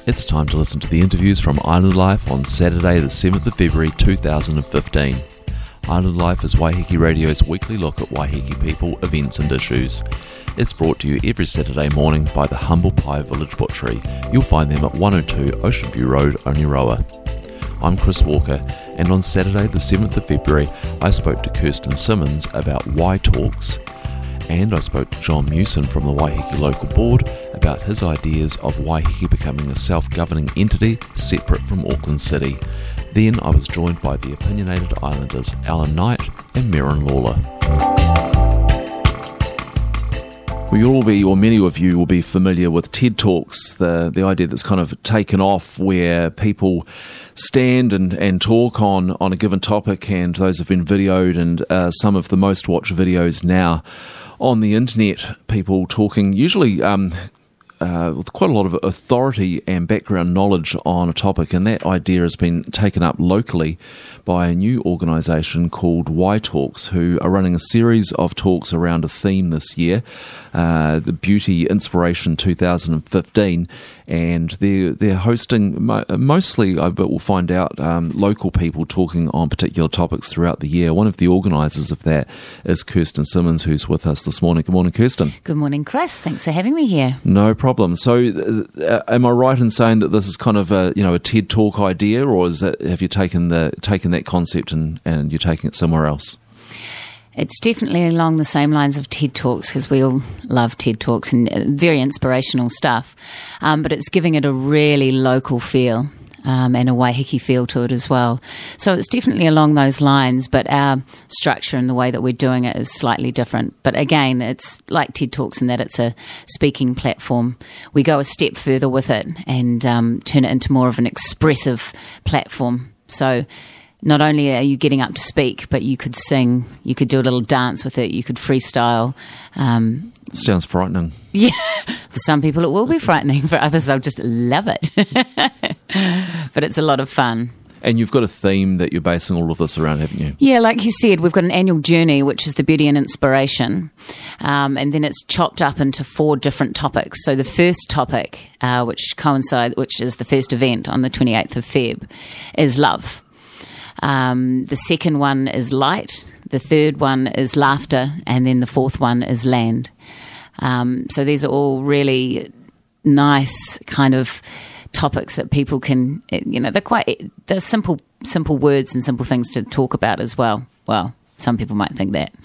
It's time to listen to the interviews from Island Life on Saturday the 7th of February 2015. Island Life is Waiheke Radio's weekly look at Waiheke people, events and issues. It's brought to you every Saturday morning by the Humble Pie Village Butchery. You'll find them at 102 Ocean View Road, Oneroa. I'm Chris Walker, and on Saturday the 7th of February I spoke to Kirsten Simmons about Y Talks, and I spoke to John Mewson from the Waiheke Local Board about his ideas of Waiheke becoming a self-governing entity separate from Auckland City. Then I was joined by the opinionated Islanders Alan Knight and Merrin Lawler. Well, you'll all be, or many of you will be familiar with TED Talks, the idea that's kind of taken off where people stand and talk on a given topic, and those have been videoed, and some of the most watched videos now on the internet, people talking usually with quite a lot of authority and background knowledge on a topic, and that idea has been taken up locally by a new organisation called Y Talks, who are running a series of talks around a theme this year, the Beauty Inspiration 2015, and they're hosting mostly, but we'll find out, local people talking on particular topics throughout the year. One of the organisers of that is Kirsten Simmons, who's with us this morning. Good morning, Kirsten. Good morning, Chris. Thanks for having me here. No problem. So, am I right in saying that this is kind of a TED Talk idea, or have you taken that concept and you're taking it somewhere else? It's definitely along the same lines of TED Talks, because we all love TED Talks and very inspirational stuff, but it's giving it a really local feel and a Waiheke feel to it as well. So it's definitely along those lines, but our structure and the way that we're doing it is slightly different. But again, it's like TED Talks in that it's a speaking platform. We go a step further with it and turn it into more of an expressive platform. So not only are you getting up to speak, but you could sing, you could do a little dance with it, you could freestyle. Sounds frightening. Yeah, for some people it will be frightening, for others they'll just love it. But it's a lot of fun. And you've got a theme that you're basing all of this around, haven't you? Yeah, like you said, we've got an annual journey, which is the Beauty and Inspiration, and then it's chopped up into 4 different topics. So the first topic, which is the first event on the 28th of Feb, is love. The second one is light, the third one is laughter, and then the fourth one is land. So these are all really nice kind of topics that people can, they're simple words and simple things to talk about as well. Well, some people might think that.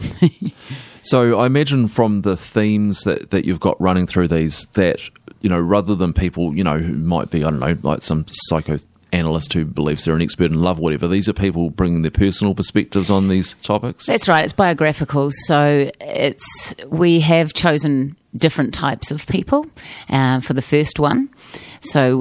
So I imagine from the themes that you've got running through these, that, rather than people, who might be, I don't know, like some psychoanalyst who believes they're an expert in love or whatever, these are people bringing their personal perspectives on these topics? That's right, it's biographical. So we have chosen different types of people for the first one. So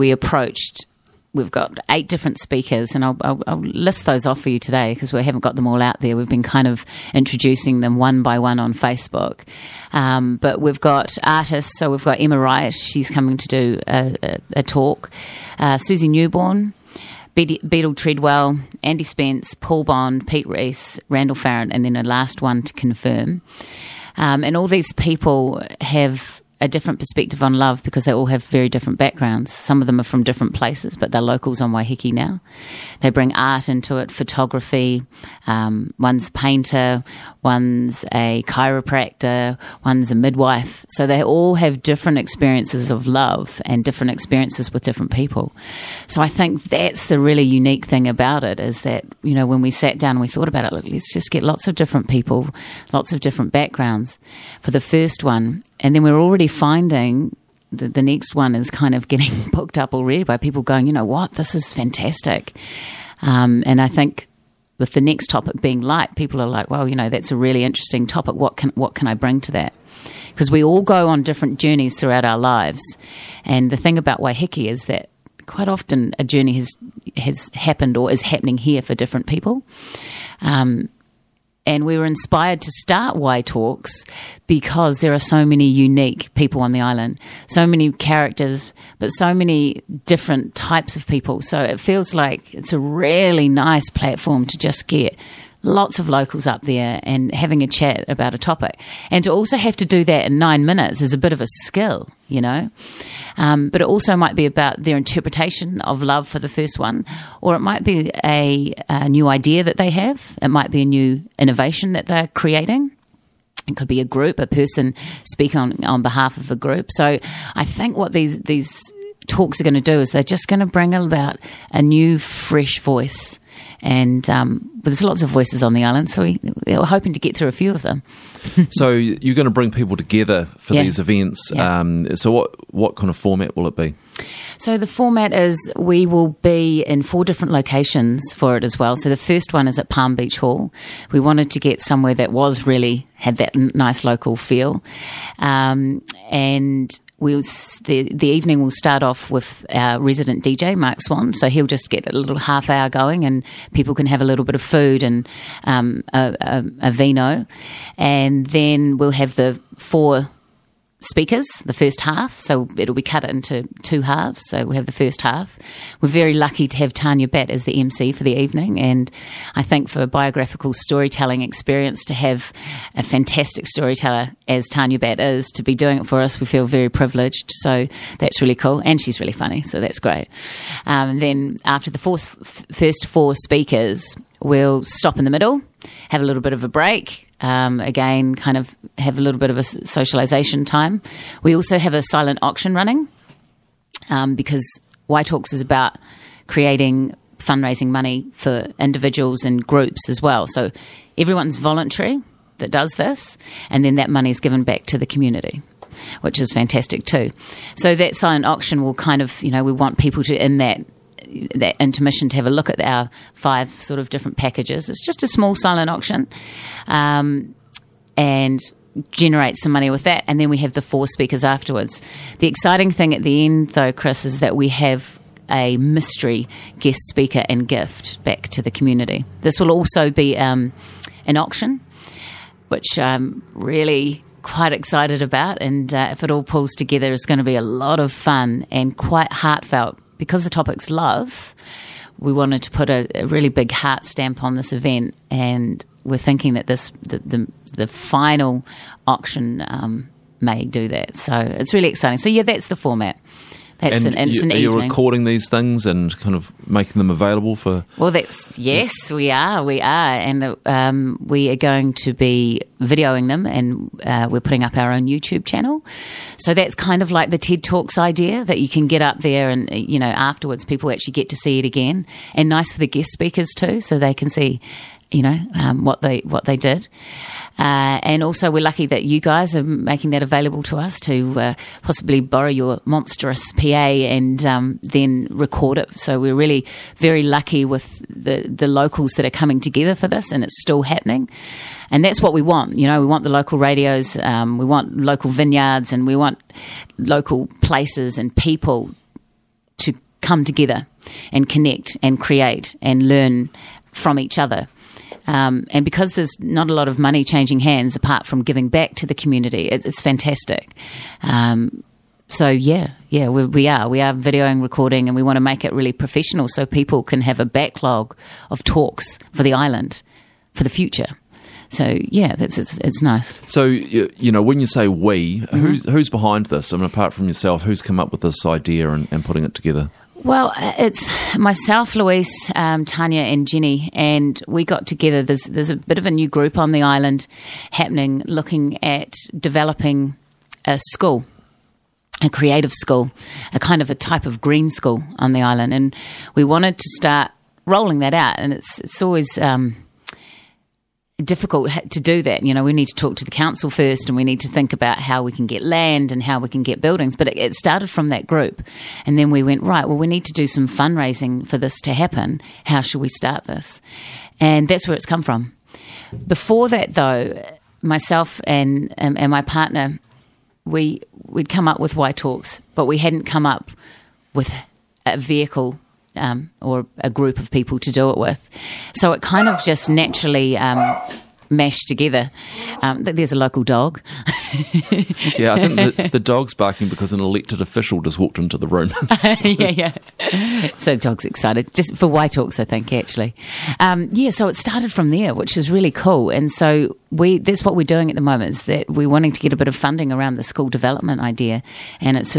we've got 8 different speakers, and I'll list those off for you today because we haven't got them all out there. We've been kind of introducing them one by one on Facebook. But we've got artists, so we've got Emma Wright, she's coming to do a talk, Susie Newborn, Beetle Treadwell, Andy Spence, Paul Bond, Pete Reese, Randall Farrant, and then a last one to confirm. And all these people have a different perspective on love because they all have very different backgrounds. Some of them are from different places, but they're locals on Waiheke now. They bring art into it, photography. One's a painter, one's a chiropractor, one's a midwife. So they all have different experiences of love and different experiences with different people. So I think that's the really unique thing about it, is that, when we sat down and we thought about it, let's just get lots of different people, lots of different backgrounds for the first one. And then we're already finding that the next one is kind of getting booked up already by people going, you know what, this is fantastic. And I think with the next topic being light, people are like, well, that's a really interesting topic. What can I bring to that? Because we all go on different journeys throughout our lives. And the thing about Waiheke is that quite often a journey has happened or is happening here for different people. And we were inspired to start Y Talks because there are so many unique people on the island, so many characters, but so many different types of people. So it feels like it's a really nice platform to just get lots of locals up there and having a chat about a topic. And to also have to do that in 9 minutes is a bit of a skill, you know. But it also might be about their interpretation of love for the first one, or it might be a new idea that they have. It might be a new innovation that they're creating. It could be a group, a person speaking on behalf of a group. So I think what these talks are going to do is they're just going to bring about a new, fresh voice. And but there's lots of voices on the island, so we're hoping to get through a few of them. So you're going to bring people together for these events. Yeah. So what kind of format will it be? So the format is we will be in 4 different locations for it as well. So the first one is at Palm Beach Hall. We wanted to get somewhere that had that nice local feel. And the evening will start off with our resident DJ, Mark Swan. So he'll just get a little half hour going and people can have a little bit of food and a vino. And then we'll have the 4 speakers, the first half. So it'll be cut into 2 halves. So we'll have the first half. We're very lucky to have Tanya Batt as the MC for the evening. And I think for biographical storytelling experience, to have a fantastic storyteller as Tanya Batt is, to be doing it for us, we feel very privileged. So that's really cool. And she's really funny. So that's great. And then after the first 4 speakers, we'll stop in the middle, have a little bit of a break. Again, kind of have a little bit of a socialisation time. We also have a silent auction running because Y Talks is about creating fundraising money for individuals and groups as well. So everyone's voluntary that does this, and then that money is given back to the community, which is fantastic too. So that silent auction will kind of, we want people to, in that intermission, to have a look at our 5 sort of different packages. It's just a small silent auction and generate some money with that. And then we have the 4 speakers afterwards. The exciting thing at the end, though, Chris, is that we have a mystery guest speaker and gift back to the community. This will also be an auction, which I'm really quite excited about. And if it all pulls together, it's going to be a lot of fun and quite heartfelt. Because the topic's love, we wanted to put a really big heart stamp on this event, and we're thinking that the final auction may do that. So it's really exciting. So yeah, that's the format. It's an evening. Are you recording these things and kind of making them available for? Well, yes, we are, and we are going to be videoing them, and we're putting up our own YouTube channel. So that's kind of like the TED Talks idea, that you can get up there and afterwards people actually get to see it again, and nice for the guest speakers too, so they can see what they did. And also we're lucky that you guys are making that available to us to possibly borrow your monstrous PA and then record it. So we're really very lucky with the locals that are coming together for this, and it's still happening. And that's what we want. We want the local radios, we want local vineyards, and we want local places and people to come together and connect and create and learn from each other. And because there's not a lot of money changing hands apart from giving back to the community, it's fantastic. So we are videoing, recording, and we want to make it really professional so people can have a backlog of talks for the island for the future. So yeah, it's nice. So when you say we, who's behind this? I mean, apart from yourself, who's come up with this idea and putting it together? Well, it's myself, Louise, Tanya and Jenny, and we got together. There's a bit of a new group on the island happening, looking at developing a school, a creative school, a kind of a type of green school on the island. And we wanted to start rolling that out, and it's always difficult to do that. We need to talk to the council first, and we need to think about how we can get land and how we can get buildings. But it started from that group, and then we went, right, well, we need to do some fundraising for this to happen. How should we start this? And that's where it's come from. Before that, though, myself and my partner, we'd come up with Y Talks, but we hadn't come up with a vehicle or a group of people to do it with. So it kind of just naturally mashed together. There's a local dog. Yeah, I think the dog's barking because an elected official just walked into the room. yeah. So the dog's excited, just for Y Talks, I think, actually. So it started from there, which is really cool. And so that's what we're doing at the moment, is that we're wanting to get a bit of funding around the school development idea. And it's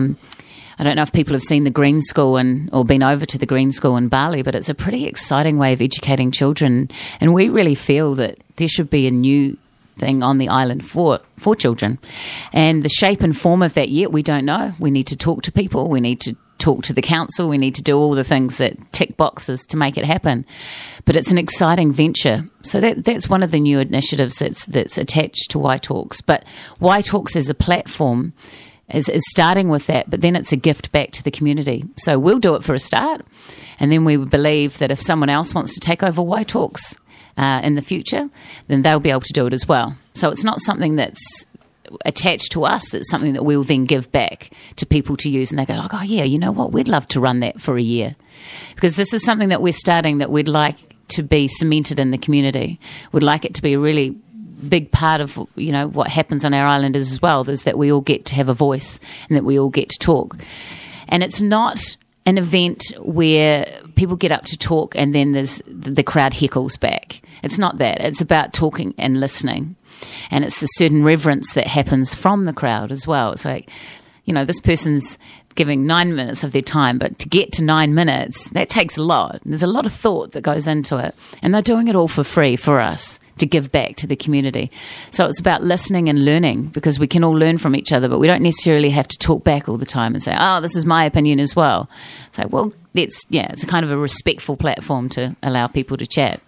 I don't know if people have seen the Green School or been over to the Green School in Bali, but it's a pretty exciting way of educating children. And we really feel that there should be a new thing on the island for children. And the shape and form of that yet, we don't know. We need to talk to people. We need to talk to the council. We need to do all the things that tick boxes to make it happen. But it's an exciting venture. So that's one of the new initiatives that's attached to Y Talks. But Y Talks as a platform is starting with that, but then it's a gift back to the community. So we'll do it for a start, and then we believe that if someone else wants to take over Y Talks in the future, then they'll be able to do it as well. So it's not something that's attached to us, it's something that we'll then give back to people to use, and they go like, oh yeah, you know what, we'd love to run that for a year. Because this is something that we're starting that we'd like to be cemented in the community. We'd like it to be a really big part of, you know, what happens on our island as well, is that we all get to have a voice and that we all get to talk. And it's not an event where people get up to talk and then the crowd heckles back. It's not that. It's about talking and listening. And it's a certain reverence that happens from the crowd as well. It's like, you know, this person's giving 9 minutes of their time, but to get to 9 minutes, that takes a lot. There's a lot of thought that goes into it. And they're doing it all for free for us to give back to the community. So it's about listening and learning, because we can all learn from each other, but we don't necessarily have to talk back all the time and say, oh, this is my opinion as well. It's like, well, it's a kind of a respectful platform to allow people to chat.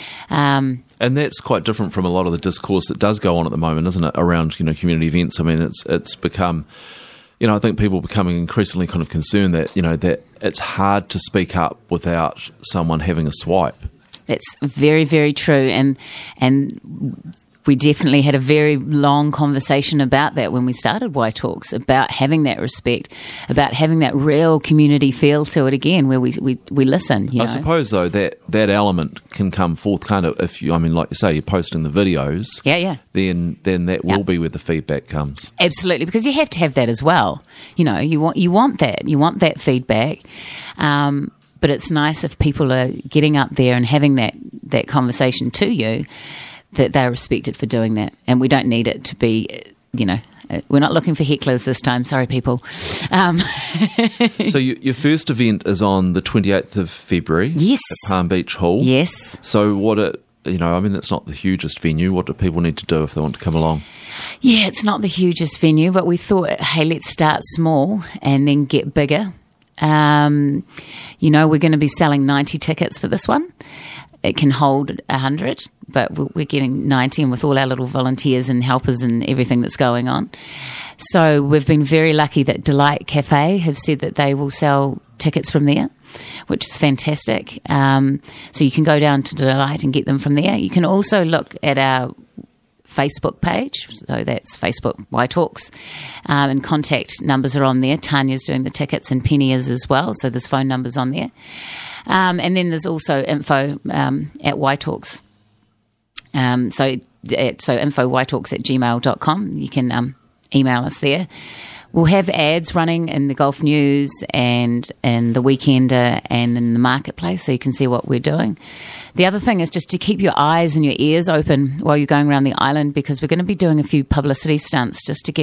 And that's quite different from a lot of the discourse that does go on at the moment, isn't it, around, you know, community events. I mean, it's become, you know, I think people are becoming increasingly kind of concerned that, you know, that it's hard to speak up without someone having a swipe. That's very, very true. And we definitely had a very long conversation about that when we started Y Talks, about having that respect, about having that real community feel to it again, where we listen. You know? I suppose, though, that element can come forth kind of if you, I mean, like you say, you're posting the videos. Yeah. Then that will be where the feedback comes. Absolutely, because you have to have that as well. You know, you want that feedback. But it's nice if people are getting up there and having that conversation to you, that they're respected for doing that. And we don't need it to be, you know, we're not looking for hecklers this time. Sorry, people. So your first event is on the 28th of February. Yes. At Palm Beach Hall. Yes. So it's not the hugest venue. What do people need to do if they want to come along? Yeah, it's not the hugest venue, but we thought, hey, let's start small and then get bigger. You know, we're going to be selling 90 tickets for this one. It can hold 100, but we're getting 90, and with all our little volunteers and helpers and everything that's going on. So we've been very lucky that Delight Cafe have said that they will sell tickets from there, which is fantastic. So you can go down to Delight and get them from there. You can also look at our Facebook page, so that's Facebook Y Talks, and contact numbers are on there. Tanya's doing the tickets and Penny is as well, so there's phone numbers on there. And then there's also info at Y Talks. So info ytalks@gmail.com. You can email us there. We'll have ads running in the Gulf News and in the Weekender and in the Marketplace, so you can see what we're doing. The other thing is just to keep your eyes and your ears open while you're going around the island, because we're going to be doing a few publicity stunts just to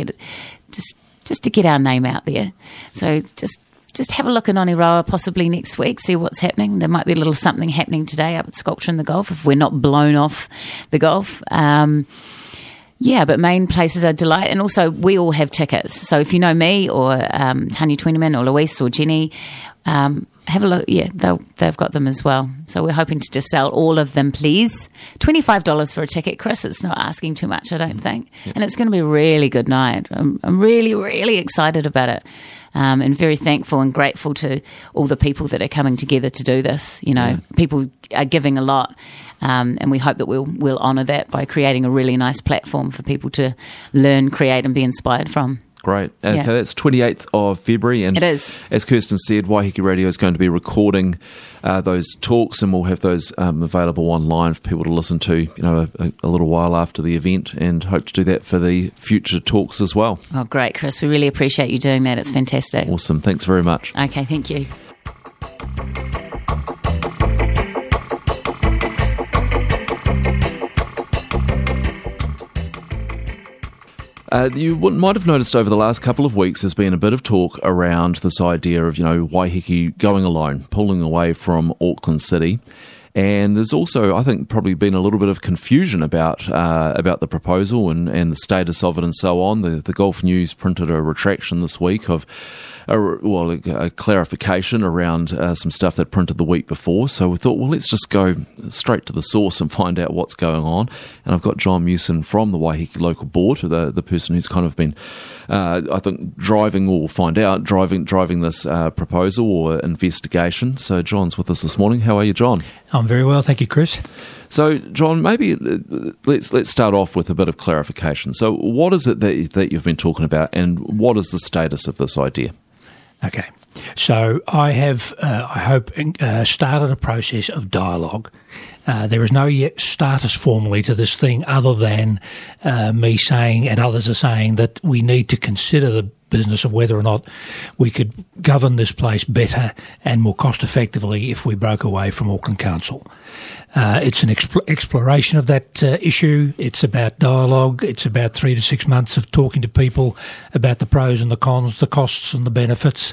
get our name out there. So just have a look at Oniroa possibly next week, see what's happening. There might be a little something happening today up at Sculpture in the Gulf if we're not blown off the Gulf. Yeah, but main places are Delight, and also we all have tickets. So if you know me or Tanya Twentyman or Louise or Jenny, have a look. Yeah, they've got them as well. So we're hoping to just sell all of them, please. $25 for a ticket, Chris. It's not asking too much, I don't think. Yep. And it's going to be a really good night. I'm really, really excited about it. And very thankful and grateful to all the people that are coming together to do this. You know, people are giving a lot. And we hope that we'll honour that by creating a really nice platform for people to learn, create and be inspired from. Great. Okay, that's 28th of February. And it is. As Kirsten said, Waiheke Radio is going to be recording those talks, and we'll have those available online for people to listen to, a little while after the event, and hope to do that for the future talks as well. Oh, great, Chris. We really appreciate you doing that. It's fantastic. Awesome. Thanks very much. Okay, thank you. You might have noticed over the last couple of weeks there's been a bit of talk around this idea of, Waiheke going alone, pulling away from Auckland City. And there's also, I think, probably been a little bit of confusion about the proposal and the status of it and so on. The Gulf News printed a retraction this week of a clarification around some stuff that printed the week before. So we thought, well, let's just go straight to the source and find out what's going on. And I've got John Mewson from the Waiheke Local Board, the person who's kind of been, I think, driving this proposal or investigation. So John's with us this morning. How are you, John? I'm very well, thank you, Chris. So, John, maybe let's start off with a bit of clarification. So what is it that you've been talking about, and what is the status of this idea? Okay. So I have, I hope, started a process of dialogue. There is no yet status formally to this thing other than me saying, and others are saying, that we need to consider the business of whether or not we could govern this place better and more cost effectively if we broke away from Auckland Council. It's an exploration of that issue. It's about dialogue. It's about 3 to 6 months of talking to people about the pros and the cons, the costs and the benefits.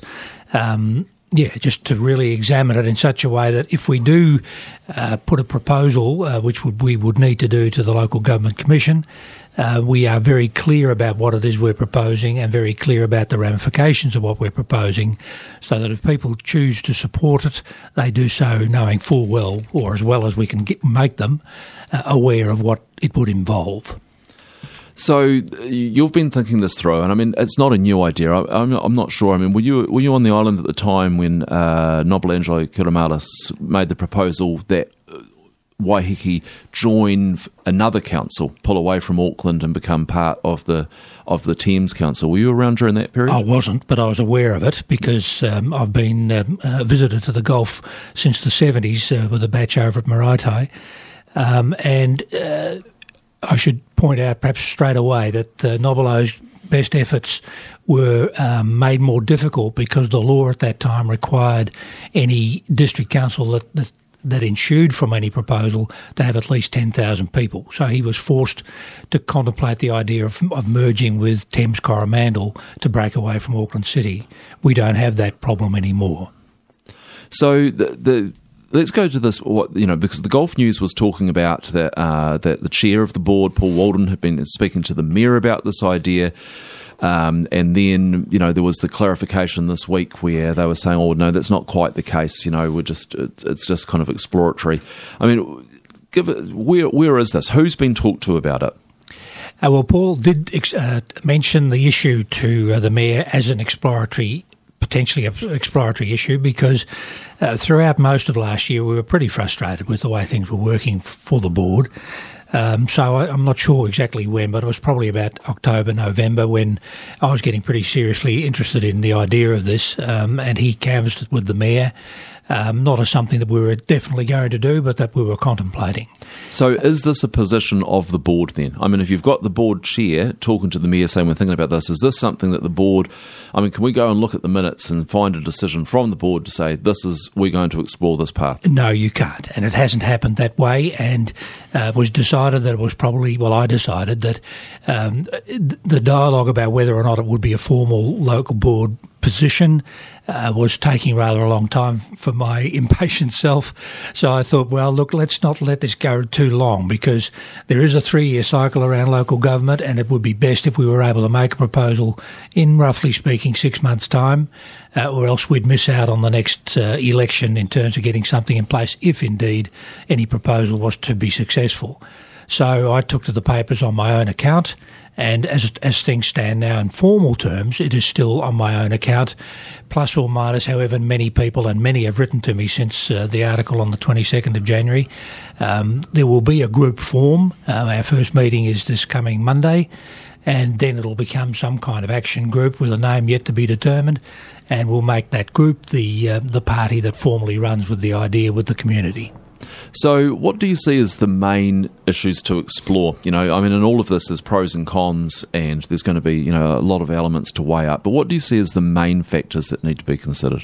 Just to really examine it in such a way that if we do put a proposal, which we would need to do to the Local Government Commission, we are very clear about what it is we're proposing and very clear about the ramifications of what we're proposing, so that if people choose to support it, they do so knowing full well, or as well as we can make them, aware of what it would involve. So you've been thinking this through, and I mean, it's not a new idea. I'm not sure. I mean, were you on the island at the time when Nobalangelo Kiramalis made the proposal that Waiheke join another council, pull away from Auckland and become part of the Thames Council? Were you around during that period? I wasn't, but I was aware of it because I've been a visitor to the Gulf since the 70s with a batch over at Maraetai, and I should point out perhaps straight away that Nobolo's best efforts were made more difficult because the law at that time required any district council that ensued from any proposal to have at least 10,000 people. So he was forced to contemplate the idea of merging with Thames Coromandel to break away from Auckland City. We don't have that problem anymore. So let's go to this, because the Gulf News was talking about that the chair of the board, Paul Walden, had been speaking to the mayor about this idea. And then, there was the clarification this week where they were saying, oh, no, that's not quite the case. It's just kind of exploratory. I mean, where is this? Who's been talked to about it? Well, Paul did mention the issue to the mayor as potentially an exploratory issue, because throughout most of last year we were pretty frustrated with the way things were working for the board. So I'm not sure exactly when, but it was probably about October, November, when I was getting pretty seriously interested in the idea of this, and he canvassed it with the mayor, not as something that we were definitely going to do, but that we were contemplating. So is this a position of the board then? I mean, if you've got the board chair talking to the mayor saying we're thinking about this, is this something that the board, can we go and look at the minutes and find a decision from the board to say we're going to explore this path? No, you can't. And it hasn't happened that way. And it was decided that it was probably, I decided that the dialogue about whether or not it would be a formal local board position was taking rather a long time for my impatient self. So I thought, let's not let this go too long, because there is a 3-year cycle around local government, and it would be best if we were able to make a proposal in, roughly speaking, 6 months' time, or else we'd miss out on the next election in terms of getting something in place, if indeed any proposal was to be successful. So I took to the papers on my own account, and as things stand now in formal terms, it is still on my own account, plus or minus however many people, and many have written to me since the article on the 22nd of January. There will be a group form. Our first meeting is this coming Monday, and then it'll become some kind of action group with a name yet to be determined, and we'll make that group the party that formally runs with the idea with the community. So what do you see as the main issues to explore? In all of this there's pros and cons, and there's going to be, a lot of elements to weigh up. But what do you see as the main factors that need to be considered?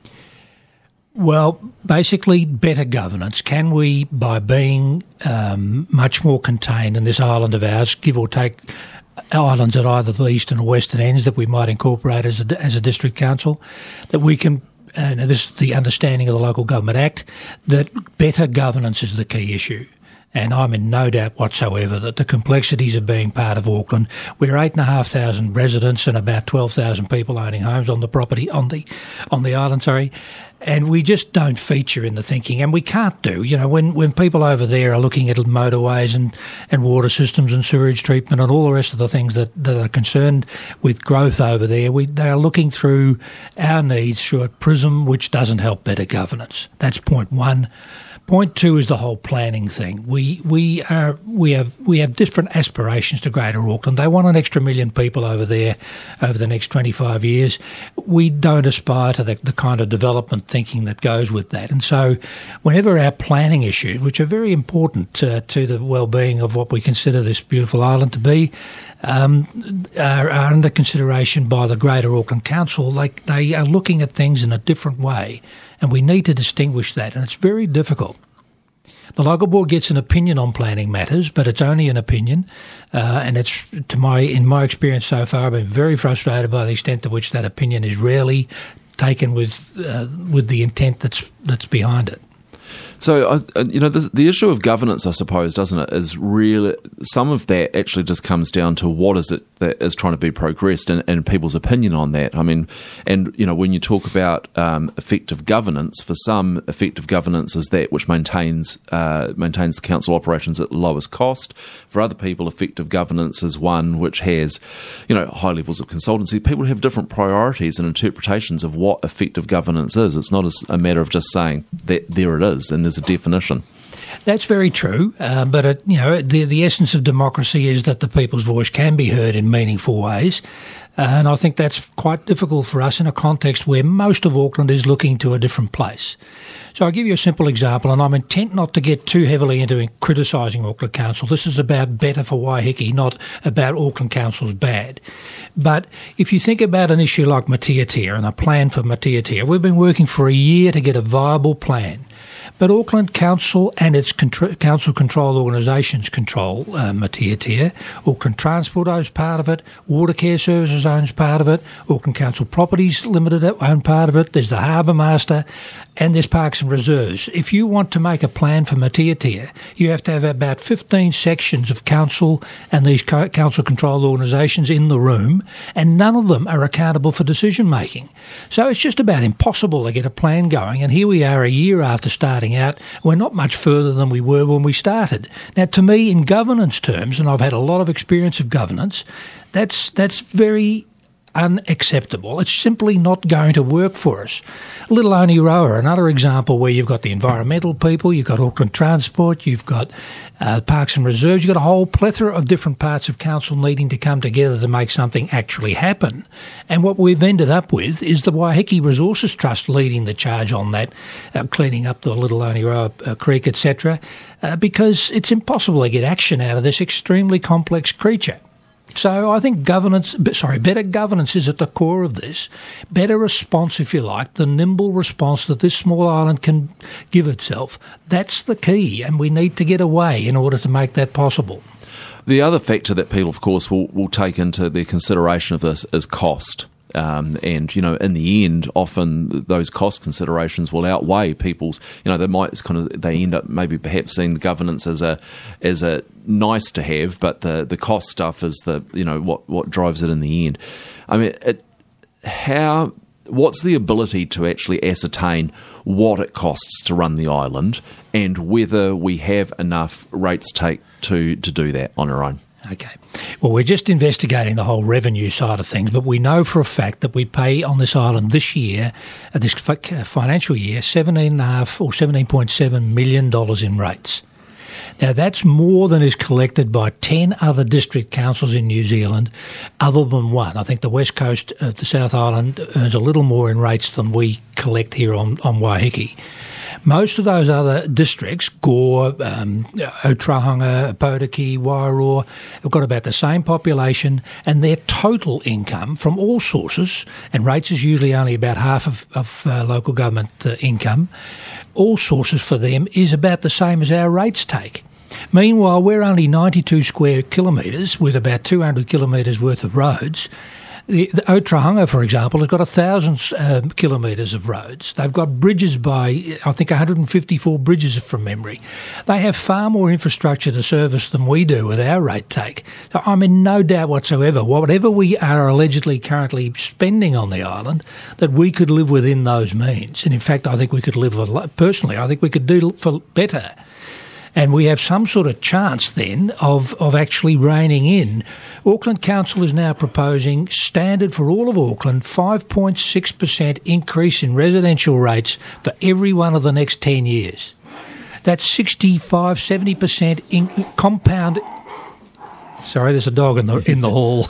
Well, basically better governance. Can we, by being much more contained in this island of ours, give or take islands at either the eastern or western ends that we might incorporate as a district council, that we can, and this is the understanding of the Local Government Act, that better governance is the key issue. And I'm in no doubt whatsoever that the complexities of being part of Auckland, we're 8,500 residents and about 12,000 people owning homes on the property, on the island, and we just don't feature in the thinking, and we can't do. When people over there are looking at motorways and water systems and sewage treatment and all the rest of the things that are concerned with growth over there, they are looking through our needs through a prism which doesn't help better governance. That's point one. Point two is the whole planning thing. We have different aspirations to Greater Auckland. They want an extra 1 million people over there over the next 25 years. We don't aspire to the kind of development thinking that goes with that. And so whenever our planning issues, which are very important to the well-being of what we consider this beautiful island to be, are under consideration by the Greater Auckland Council, they are looking at things in a different way. And we need to distinguish that, and it's very difficult. The local board gets an opinion on planning matters, but it's only an opinion, and it's in my experience so far, I've been very frustrated by the extent to which that opinion is rarely taken with the intent that's behind it. So, the issue of governance, I suppose, doesn't it, is really, some of that actually just comes down to what is it that is trying to be progressed and people's opinion on that. I mean, and, when you talk about effective governance, for some, effective governance is that which maintains the council operations at the lowest cost. For other people, effective governance is one which has, high levels of consultancy. People have different priorities and interpretations of what effective governance is. It's not a matter of just saying that there it is and there's a definition. That's very true, but the essence of democracy is that the people's voice can be heard in meaningful ways, and I think that's quite difficult for us in a context where most of Auckland is looking to a different place. So I'll give you a simple example, and I'm intent not to get too heavily into criticising Auckland Council. This is about better for Waiheke, not about Auckland Council's bad. But if you think about an issue like Matiatia and a plan for Matiatia, we've been working for a year to get a viable plan. But Auckland Council and its council-controlled organisations control Matiatia. Auckland Transport owns part of it. Watercare Services owns part of it. Auckland Council Properties Limited own part of it. There's the Harbour Master, and there's Parks and Reserves. If you want to make a plan for Matiatia, you have to have about 15 sections of council and these council-controlled organisations in the room, and none of them are accountable for decision-making. So it's just about impossible to get a plan going, and here we are a year after starting out. We're not much further than we were when we started. Now, to me, in governance terms, and I've had a lot of experience of governance, that's very unacceptable. It's simply not going to work for us. Little Oneiroa, another example where you've got the environmental people, you've got Auckland Transport, you've got Parks and Reserves, you've got a whole plethora of different parts of council needing to come together to make something actually happen. And what we've ended up with is the Waiheke Resources Trust leading the charge on that, cleaning up the Little Oneiroa Creek, etc., because it's impossible to get action out of this extremely complex creature. So I think better governance is at the core of this. Better response, if you like, the nimble response that this small island can give itself. That's the key, and we need to get away in order to make that possible. The other factor that people, of course, will take into their consideration of this is cost. And, in the end, often those cost considerations will outweigh people's, they end up maybe perhaps seeing the governance as a nice to have, but the cost stuff is what drives it in the end. I mean, what's the ability to actually ascertain what it costs to run the island and whether we have enough rates take to do that on our own? Okay. Well, we're just investigating the whole revenue side of things, but we know for a fact that we pay on this island this year, this financial year, $17.5 or $17.7 million in rates. Now, that's more than is collected by 10 other district councils in New Zealand, other than one. I think the west coast of the South Island earns a little more in rates than we collect here on Waiheke. Most of those other districts, Gore, Otahanga, Potiki, Wairoa, have got about the same population, and their total income from all sources, and rates is usually only about half of local government income, all sources for them is about the same as our rates take. Meanwhile, we're only 92 square kilometres with about 200 kilometres worth of roads. The Otahanga, for example, has got 1,000 kilometres of roads. They've got bridges by, I think, 154 bridges from memory. They have far more infrastructure to service than we do with our rate take. So I'm in no doubt whatsoever, whatever we are allegedly currently spending on the island, that we could live within those means. And in fact, I think we could personally, I think we could do for better. And we have some sort of chance then of actually reining in. Auckland Council is now proposing standard for all of Auckland 5.6% increase in residential rates for every one of the next 10 years. That's 65-70% compound. Sorry, there's a dog in the hall.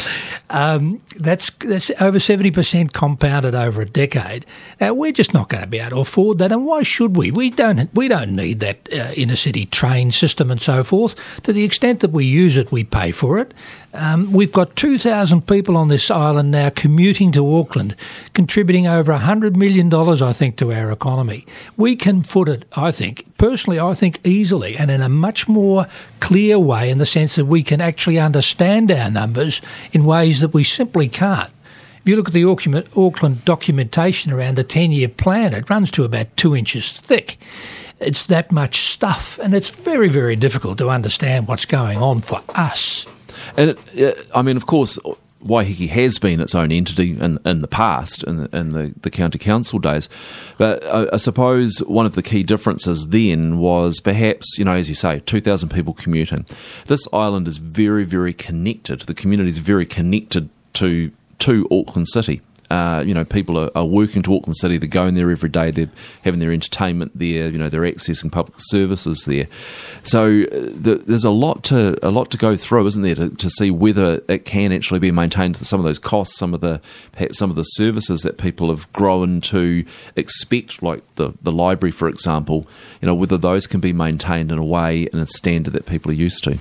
That's over 70% compounded over a decade. Now, we're just not going to be able to afford that, and why should we? We don't need that inner city train system and so forth. To the extent that we use it, we pay for it. We've got 2,000 people on this island now commuting to Auckland, contributing over $100 million, I think, to our economy. We can foot it, I think, personally, I think easily and in a much more clear way, in the sense that we can actually understand our numbers in ways that we simply can't. If you look at the Auckland documentation around the 10-year plan, it runs to about 2 inches thick. It's that much stuff, and it's very, very difficult to understand what's going on for us. And, I mean, of course, Waiheke has been its own entity in the past, in the county council days. But I suppose one of the key differences then was perhaps, as you say, 2,000 people commuting. This island is very, very connected. The community is very connected to Auckland City. People are working to Auckland City. They're going there every day. They're having their entertainment there. They're accessing public services there. So there's a lot to go through, isn't there, to see whether it can actually be maintained. Some of those costs, perhaps some of the services that people have grown to expect, like the library, for example. Whether those can be maintained in a way and a standard that people are used to.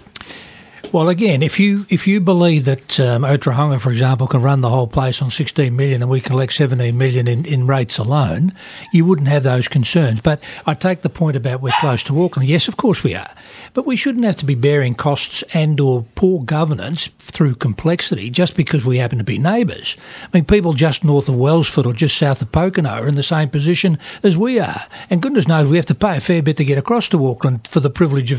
Well, again, if you believe that Otahanga, for example, can run the whole place on $16 million and we collect $17 million in rates alone, you wouldn't have those concerns. But I take the point about we're close to Auckland. Yes, of course we are. But we shouldn't have to be bearing costs and or poor governance through complexity just because we happen to be neighbours. I mean, people just north of Wellsford or just south of Pokeno are in the same position as we are. And goodness knows we have to pay a fair bit to get across to Auckland for the privilege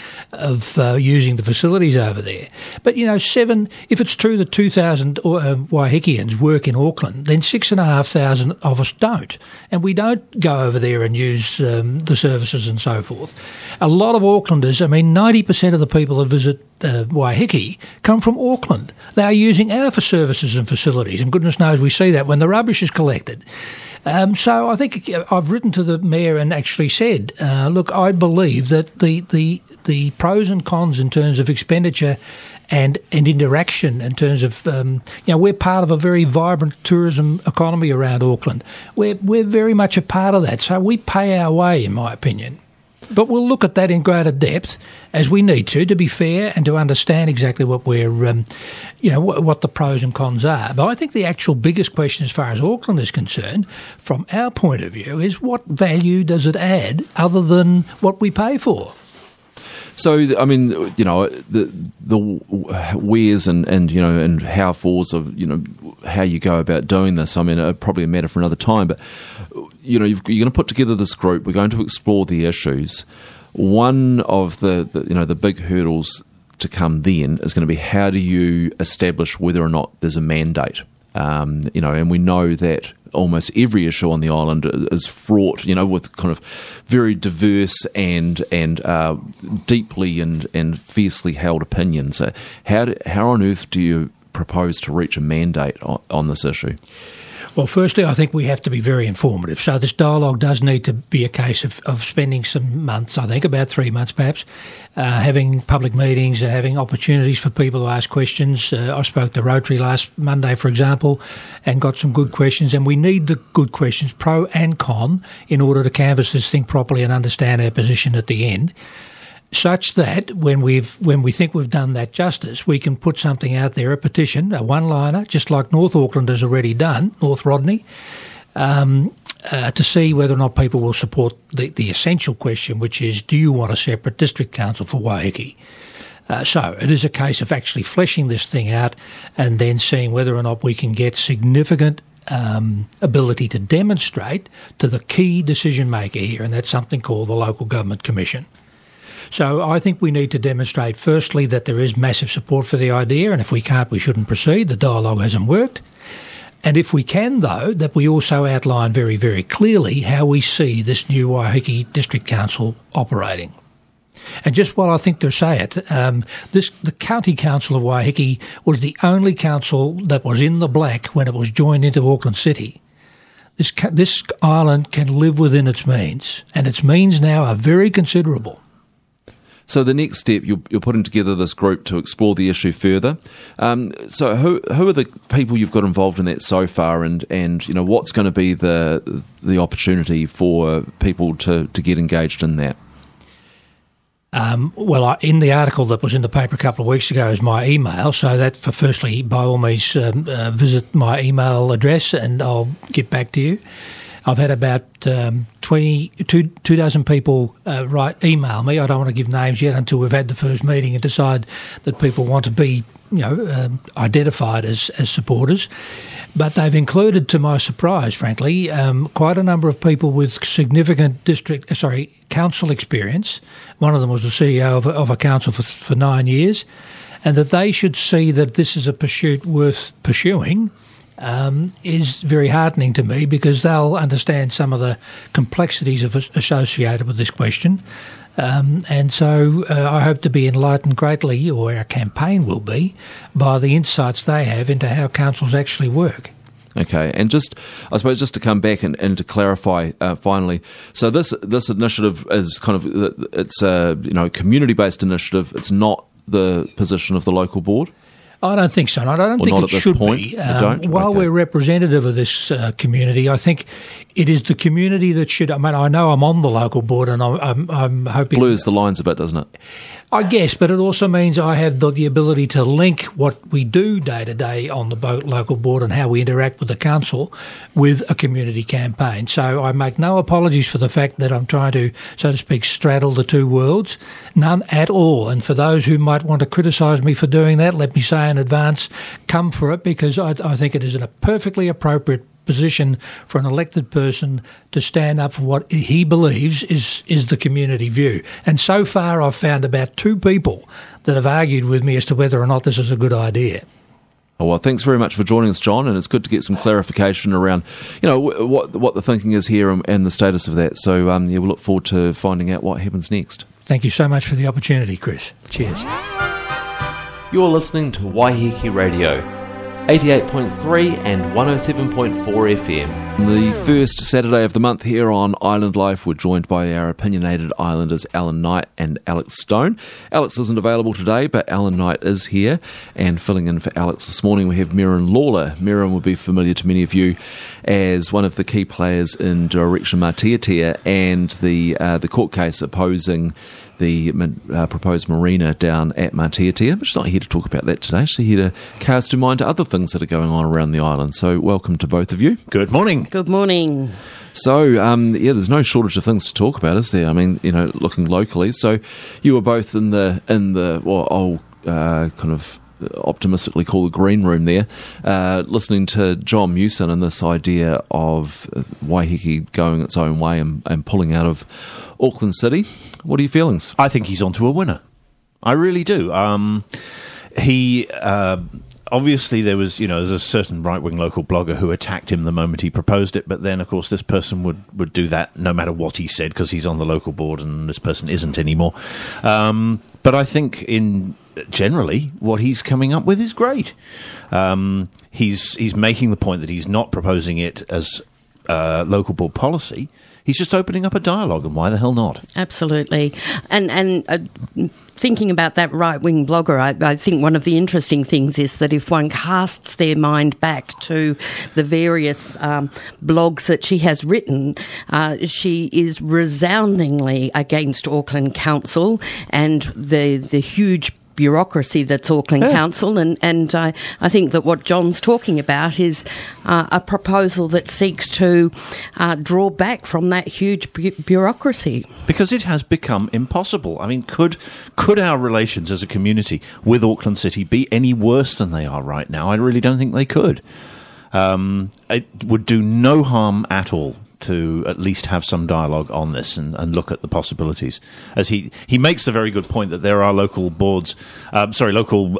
of using the facilities over there. But, if it's true that 2,000 Waihekians work in Auckland, then 6,500 of us don't. And we don't go over there and use the services and so forth. A lot of Aucklanders, 90% of the people that visit Waiheke come from Auckland. They are using our services and facilities, and goodness knows we see that when the rubbish is collected. So I think I've written to the Mayor and actually said, look, I believe that the pros and cons in terms of expenditure and interaction in terms of, we're part of a very vibrant tourism economy around Auckland. We're very much a part of that, so we pay our way, in my opinion. But we'll look at that in greater depth as we need to be fair and to understand exactly what we're, what the pros and cons are. But I think the actual biggest question as far as Auckland is concerned, from our point of view, is what value does it add other than what we pay for? So, the wheres and how fors of, how you go about doing this, probably a matter for another time. But, you're going to put together this group. We're going to explore the issues. One of the big hurdles to come then is going to be how do you establish whether or not there's a mandate? And we know that almost every issue on the island is fraught, with kind of very diverse and deeply and fiercely held opinions. So how on earth do you propose to reach a mandate on this issue? Well, firstly, I think we have to be very informative. So this dialogue does need to be a case of spending some months, I think about 3 months perhaps, having public meetings and having opportunities for people to ask questions. I spoke to Rotary last Monday, for example, and got some good questions. And we need the good questions, pro and con, in order to canvass this thing properly and understand our position at the end, such that when we think we've done that justice, we can put something out there, a petition, a one-liner, just like North Auckland has already done, North Rodney, to see whether or not people will support the essential question, which is, do you want a separate district council for Waiheke? So it is a case of actually fleshing this thing out and then seeing whether or not we can get significant ability to demonstrate to the key decision maker here, and that's something called the Local Government Commission. So I think we need to demonstrate, firstly, that there is massive support for the idea, and if we can't, we shouldn't proceed. The dialogue hasn't worked. And if we can, though, that we also outline very, very clearly how we see this new Waiheke District Council operating. And just while I think to say it, the County Council of Waiheke was the only council that was in the black when it was joined into Auckland City. This island can live within its means, and its means now are very considerable. So the next step, you're putting together this group to explore the issue further. So who are the people you've got involved in that so far, and what's going to be the opportunity for people to get engaged in that? In the article that was in the paper a couple of weeks ago is my email, so that firstly, by all means, visit my email address and I'll get back to you. I've had about 2 dozen people email me. I don't want to give names yet until we've had the first meeting and decide that people want to be identified as supporters. But they've included, to my surprise, frankly, quite a number of people with significant council experience. One of them was the CEO of a council for 9 years, and that they should see that this is a pursuit worth pursuing is very heartening to me, because they'll understand some of the complexities associated with this question. And so I hope to be enlightened greatly, or our campaign will be, by the insights they have into how councils actually work. Okay, and I suppose just to come back and to clarify finally, so this initiative is it's a community-based initiative. It's not the position of the local board? I don't think so. I don't think it should be. While we're representative of this community, I think it is the community that should. I mean, I know I'm on the local board, and I'm hoping blurs the lines a bit, doesn't it? I guess, but it also means I have the ability to link what we do day to day on the local board and how we interact with the council with a community campaign. So I make no apologies for the fact that I'm trying to, so to speak, straddle the two worlds. None at all. And for those who might want to criticise me for doing that, let me say in advance, come for it, because I think it is a perfectly appropriate position for an elected person to stand up for what he believes is the community view. And so far I've found about 2 people that have argued with me as to whether or not this is a good idea. Oh, well, thanks very much for joining us, John, and it's good to get some clarification around, what the thinking is here and the status of that. So, we'll look forward to finding out what happens next. Thank you so much for the opportunity, Chris. Cheers. You're listening to Waiheke Radio, 88.3 and 107.4 FM. The first Saturday of the month here on Island Life, we're joined by our opinionated islanders Alan Knight and Alex Stone. Alex isn't available today, but Alan Knight is here, and filling in for Alex this morning we have Merrin Lawler. Merrin will be familiar to many of you as one of the key players in Direction Matiatia and the court case opposing the proposed marina down at Matiatia. But she's not here to talk about that today. She's here to cast her mind to other things that are going on around the island. So welcome to both of you. Good morning. Good morning. So, there's no shortage of things to talk about, is there? I mean, looking locally. So you were both in the kind of optimistically call the green room there, listening to John Mewson and this idea of Waiheke going its own way and pulling out of Auckland City. What are your feelings? I think he's onto a winner. I really do. He obviously there's a certain right-wing local blogger who attacked him the moment he proposed it, but then, of course, this person would do that no matter what he said because he's on the local board and this person isn't anymore. But I think generally what he's coming up with is great. He's making the point that he's not proposing it as local board policy. He's just opening up a dialogue, and why the hell not? Absolutely. And thinking about that right-wing blogger, I think one of the interesting things is that if one casts their mind back to the various blogs that she has written, she is resoundingly against Auckland Council and the huge bureaucracy that's Auckland Council, and I think that what John's talking about is a proposal that seeks to draw back from that huge bureaucracy. Because it has become impossible. I mean, could our relations as a community with Auckland City be any worse than they are right now? I really don't think they could. It would do no harm at all to at least have some dialogue on this and look at the possibilities. As he makes the very good point that there are local boards, local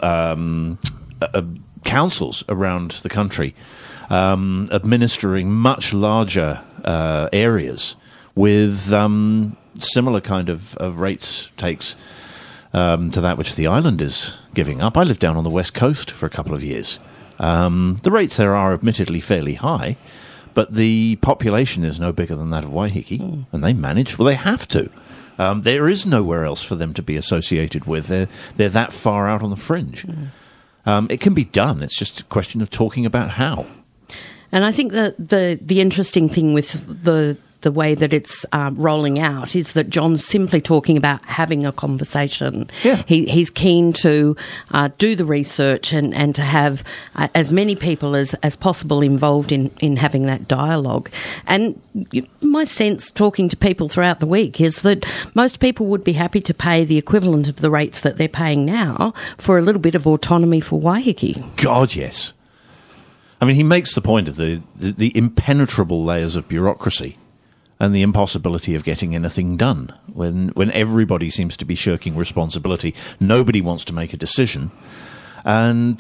councils around the country administering much larger areas with similar kind of rates takes to that which the island is giving up. I lived down on the west coast for a couple of years. The rates there are admittedly fairly high, but the population is no bigger than that of Waiheke, and they manage. Well, they have to. There is nowhere else for them to be associated with. They're that far out on the fringe. It can be done. It's just a question of talking about how. And I think that the interesting thing with the way that it's rolling out is that John's simply talking about having a conversation. Yeah. He's keen to do the research and to have as many people as possible involved in having that dialogue. And my sense, talking to people throughout the week, is that most people would be happy to pay the equivalent of the rates that they're paying now for a little bit of autonomy for Waiheke. God, yes. I mean, he makes the point of the impenetrable layers of bureaucracy and the impossibility of getting anything done when everybody seems to be shirking responsibility. Nobody wants to make a decision, and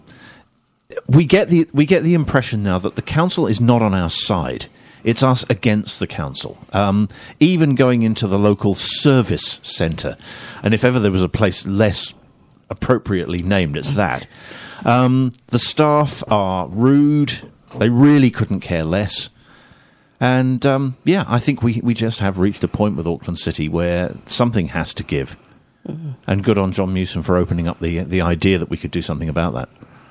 we get the impression now that the council is not on our side. It's us against the council. Even going into the local service centre, and if ever there was a place less appropriately named, it's that. The staff are rude. They really couldn't care less. And, I think we just have reached a point with Auckland City where something has to give. Mm-hmm. And good on John Mewson for opening up the idea that we could do something about that.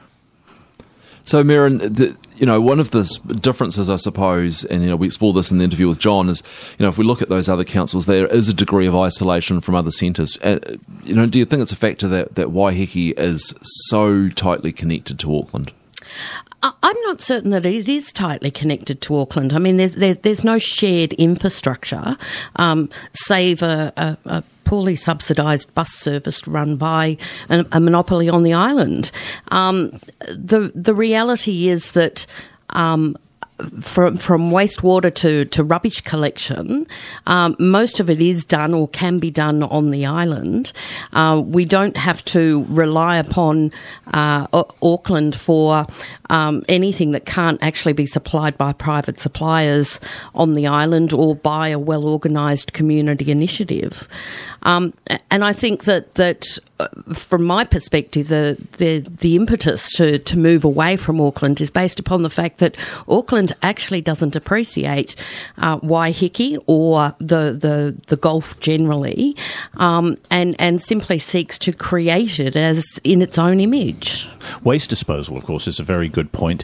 So, Merrin, one of the differences, I suppose, and, we explore this in the interview with John, is, if we look at those other councils, there is a degree of isolation from other centres. Do you think it's a factor that Waiheke is so tightly connected to Auckland? I'm not certain that it is tightly connected to Auckland. I mean, there's no shared infrastructure, save a poorly subsidised bus service run by a monopoly on the island. The reality is that from wastewater to rubbish collection, most of it is done or can be done on the island. We don't have to rely upon Auckland for anything that can't actually be supplied by private suppliers on the island or by a well-organised community initiative. And I think that from my perspective, the impetus to move away from Auckland is based upon the fact that Auckland actually doesn't appreciate Waiheke or the Gulf generally, and simply seeks to create it as in its own image. Waste disposal, of course, is a very good point.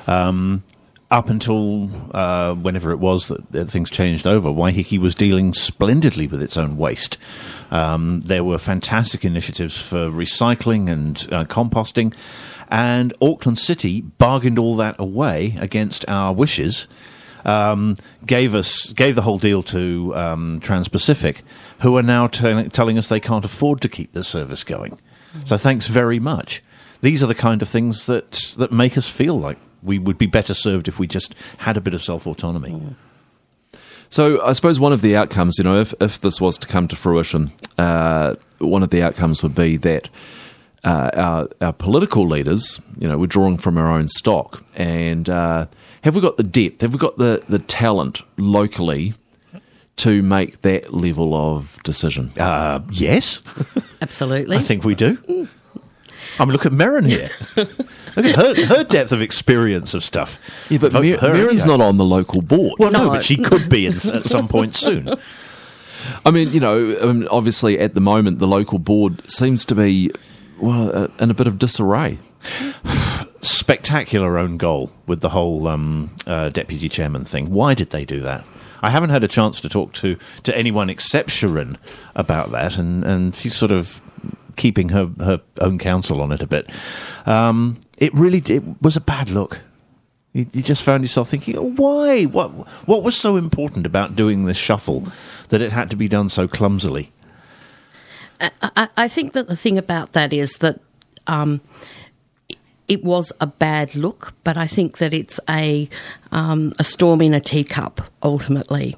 Up until whenever it was that things changed over, Waiheke was dealing splendidly with its own waste. There were fantastic initiatives for recycling and composting, and Auckland City bargained all that away against our wishes, gave the whole deal to Trans-Pacific, who are now telling us they can't afford to keep the service going. So thanks very much. These are the kind of things that make us feel like we would be better served if we just had a bit of self-autonomy. So I suppose one of the outcomes, if this was to come to fruition, one of the outcomes would be that our political leaders, we're drawing from our own stock. And have we got the depth? Have we got the talent locally to make that level of decision? Yes. Absolutely. I think we do. I mean, look at Merrin here. Look at her depth of experience of stuff. Yeah, but Vote for her, Merrin's not on the local board. Well, no, No. but she could be at some point soon. I mean, obviously at the moment the local board seems to be, in a bit of disarray. Spectacular own goal with the whole deputy chairman thing. Why did they do that? I haven't had a chance to talk to anyone except Shirin about that, and she's sort of keeping her own counsel on it a bit. It was a bad look. You just found yourself thinking, why? What was so important about doing this shuffle that it had to be done so clumsily? I think that the thing about that is that it was a bad look, but I think that it's a storm in a teacup, ultimately.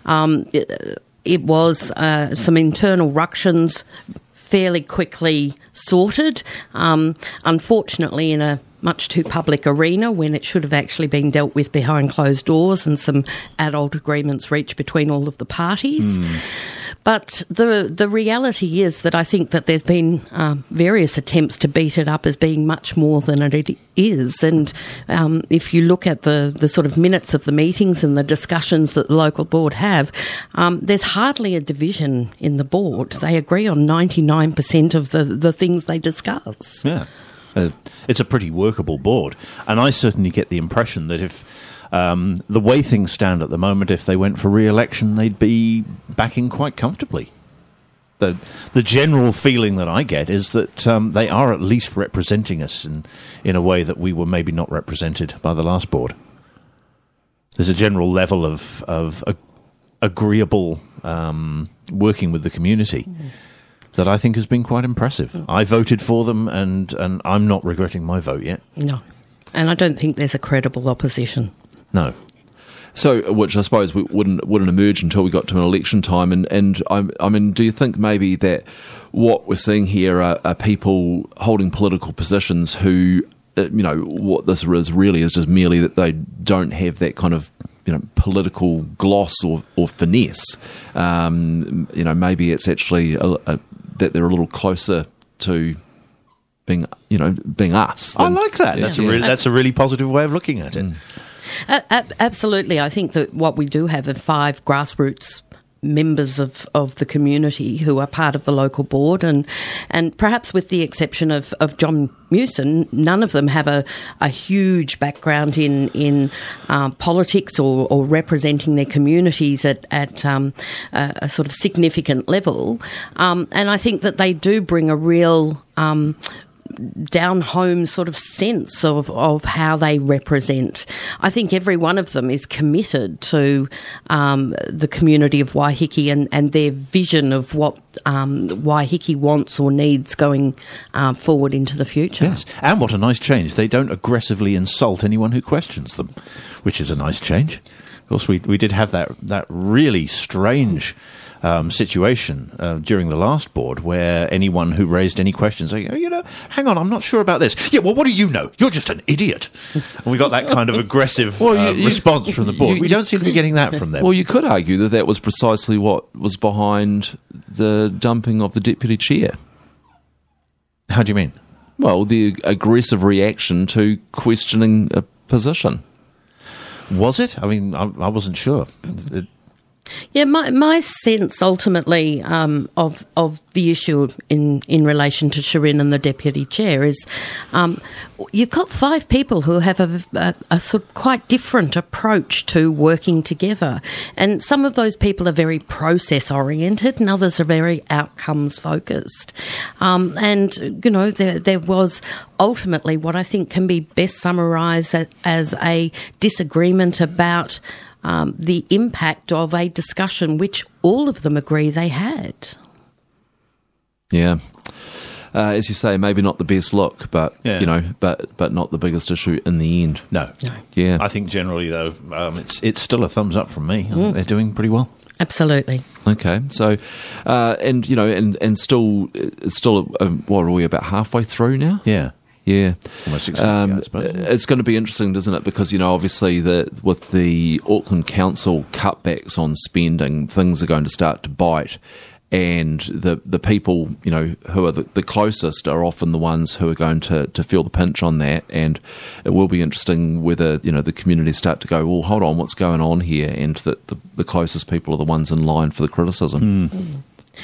It was some internal ructions fairly quickly sorted, unfortunately in a much too public arena when it should have actually been dealt with behind closed doors and some adult agreements reached between all of the parties. But the reality is that I think that there's been various attempts to beat it up as being much more than it is. And if you look at the sort of minutes of the meetings and the discussions that the local board have, there's hardly a division in the board. They agree on 99% of the things they discuss. Yeah. It's a pretty workable board. And I certainly get the impression that if the way things stand at the moment, if they went for re-election, they'd be backing quite comfortably. The general feeling that I get is that they are at least representing us in a way that we were maybe not represented by the last board. There's a general level of agreeable working with the community that I think has been quite impressive. I voted for them, and I'm not regretting my vote yet. No. And I don't think there's a credible opposition. No. So, which I suppose wouldn't emerge until we got to an election time. And I mean, do you think maybe that what we're seeing here are people holding political positions who, what this is really is just merely that they don't have that kind of political gloss or finesse. Maybe it's actually that they're a little closer to being us. I like that. That's a really positive way of looking at it. Absolutely. I think that what we do have are 5 grassroots members of the community who are part of the local board, and perhaps with the exception of John Mewson, none of them have a huge background in politics or representing their communities at a sort of significant level. And I think that they do bring a real down home sort of sense of how they represent. I think every one of them is committed to the community of Waiheke and their vision of what Waiheke wants or needs going forward into the future. Yes, and what a nice change. They don't aggressively insult anyone who questions them, which is a nice change. Of course, we did have that really strange situation during the last board where anyone who raised any questions, hang on, I'm not sure about this. Yeah, well, what do you know? You're just an idiot. And we got that kind of aggressive response from the board. We don't seem to be getting that from them. Well, you could argue that was precisely what was behind the dumping of the deputy chair. How do you mean? Well, the aggressive reaction to questioning a position. Was it? I mean, I wasn't sure. Yeah, my sense ultimately of the issue in relation to Shirin and the deputy chair is you've got 5 people who have a sort of quite different approach to working together, and some of those people are very process oriented, and others are very outcomes focused. And there was ultimately what I think can be best summarised as a disagreement about the impact of a discussion which all of them agree they had. Yeah. As you say, maybe not the best look, but but not the biggest issue in the end. No. Yeah. I think generally though, it's still a thumbs up from me. They're doing pretty well. Absolutely. Okay, so and you know, and still, it's still what are we, about halfway through now? Yeah. Yeah, Almost exactly, I suppose. It's going to be interesting, isn't it? Because, you know, obviously with the Auckland Council cutbacks on spending, things are going to start to bite. And the people, you know, who are the closest are often the ones who are going to feel the pinch on that. And it will be interesting whether, you know, the community start to go, well, hold on, what's going on here? And that the closest people are the ones in line for the criticism. Mm.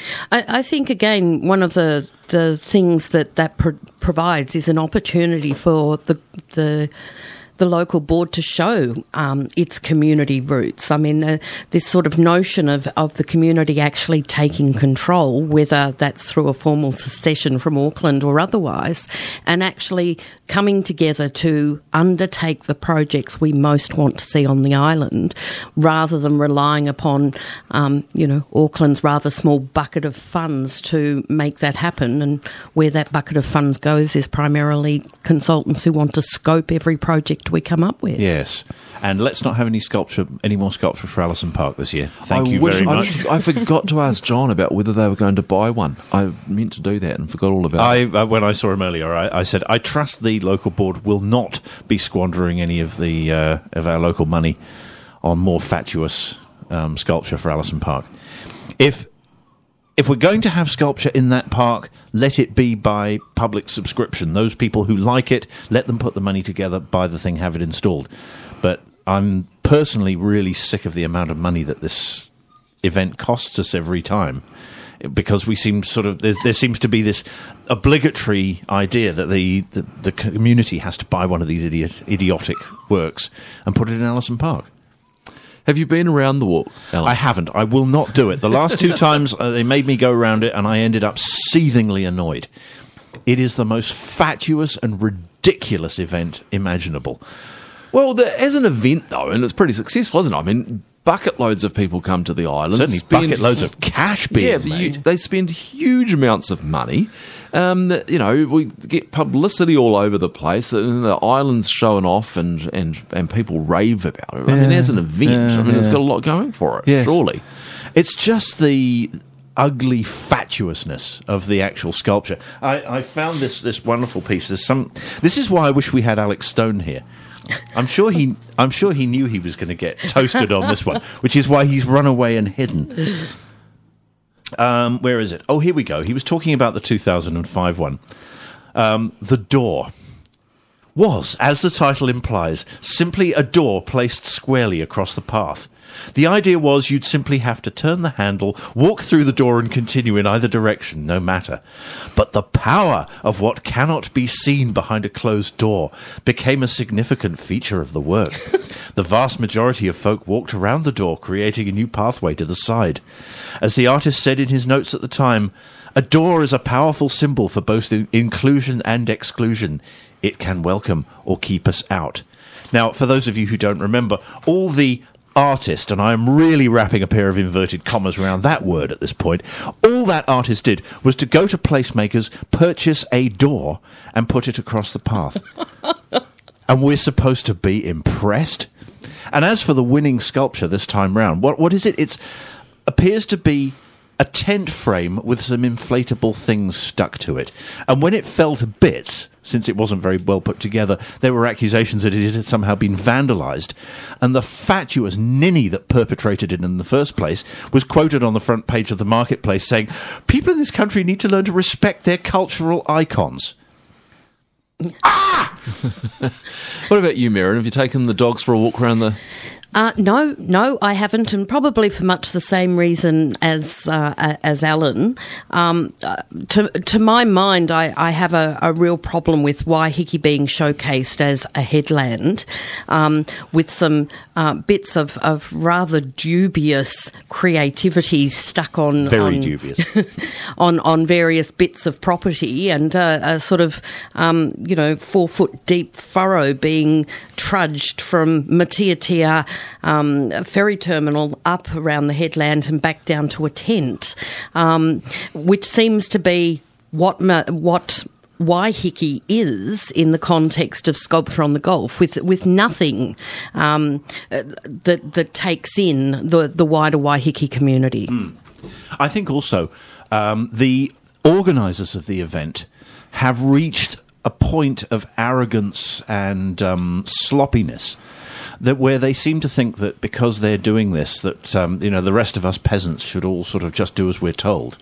I think, again, one of the things that provides is an opportunity for the local board to show its community roots. I mean, this sort of notion of the community actually taking control, whether that's through a formal secession from Auckland or otherwise, and actually coming together to undertake the projects we most want to see on the island, rather than relying upon, Auckland's rather small bucket of funds to make that happen. And where that bucket of funds goes is primarily consultants who want to scope every project we come up with. Yes. And let's not have any more sculpture for Allison Park this year. Thank you very much. I forgot to ask John about whether they were going to buy one. I meant to do that and forgot all about it. When I saw him earlier, I said, I trust the local board will not be squandering any of of our local money on more fatuous sculpture for Allison Park. If we're going to have sculpture in that park, let it be by public subscription. Those people who like it, let them put the money together, buy the thing, have it installed. But I'm personally really sick of the amount of money that this event costs us every time, because we seem there seems to be this obligatory idea that the community has to buy one of these idiotic works and put it in Allison Park. Have you been around the walk, Alan? I haven't. I will not do it. The last two times they made me go around it, and I ended up seethingly annoyed. It is the most fatuous and ridiculous event imaginable. Well, as an event, though, and it's pretty successful, isn't it? I mean, bucket loads of people come to the island. Certainly bucket loads of cash being made. They spend huge amounts of money. We get publicity all over the place, and the island's showing off, and people rave about it. I mean, as an event, it's got a lot going for it, yes. Surely. It's just the ugly fatuousness of the actual sculpture. I found this wonderful piece. This is why I wish we had Alex Stone here. I'm sure he knew he was going to get toasted on this one, which is why he's run away and hidden. Where is it? Oh, here we go. He was talking about the 2005 one. The door was, as the title implies, simply a door placed squarely across the path. The idea was you'd simply have to turn the handle, walk through the door and continue in either direction, no matter. But the power of what cannot be seen behind a closed door became a significant feature of the work. The vast majority of folk walked around the door, creating a new pathway to the side. As the artist said in his notes at the time, a door is a powerful symbol for both inclusion and exclusion. It can welcome or keep us out. Now, for those of you who don't remember, all the artist, and I am really wrapping a pair of inverted commas around that word at this point, all that artist did was to go to placemakers, purchase a door, and put it across the path. And we're supposed to be impressed? And as for the winning sculpture this time round, what is it? It appears to be a tent frame with some inflatable things stuck to it. And when it fell to bits, since it wasn't very well put together, there were accusations that it had somehow been vandalised. And the fatuous ninny that perpetrated it in the first place was quoted on the front page of the Marketplace saying, "People in this country need to learn to respect their cultural icons." Ah! What about you, Merrin? Have you taken the dogs for a walk around the... No, I haven't, and probably for much the same reason as Alan. To my mind, I have a real problem with Waiheke being showcased as a headland, with some bits of rather dubious creativity stuck on dubious on various bits of property, and a sort of 4 foot deep furrow being trudged from Matiatia ferry terminal up around the headland and back down to a tent, which seems to be what Waiheke is in the context of sculpture on the Gulf, with nothing that takes in the wider Waiheke community. I think also the organisers of the event have reached a point of arrogance and sloppiness that where they seem to think that because they're doing this, that the rest of us peasants should all sort of just do as we're told.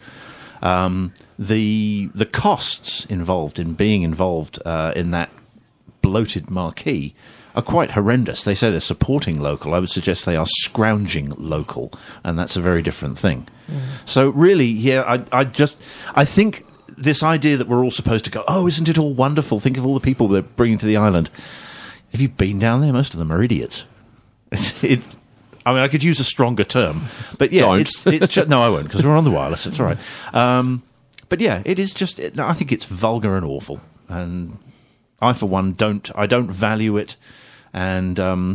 The costs involved in being involved in that bloated marquee are quite horrendous. They say they're supporting local. I would suggest they are scrounging local, and that's a very different thing. So really, yeah, I think this idea that we're all supposed to go, oh, isn't it all wonderful? Think of all the people they're bringing to the island. Have you been down there? Most of them are idiots. I mean, I could use a stronger term, but yeah, it's just, no, I won't, because we're on the wireless. It's all right. But yeah, it is just. I think it's vulgar and awful, and I, for one, don't value it. And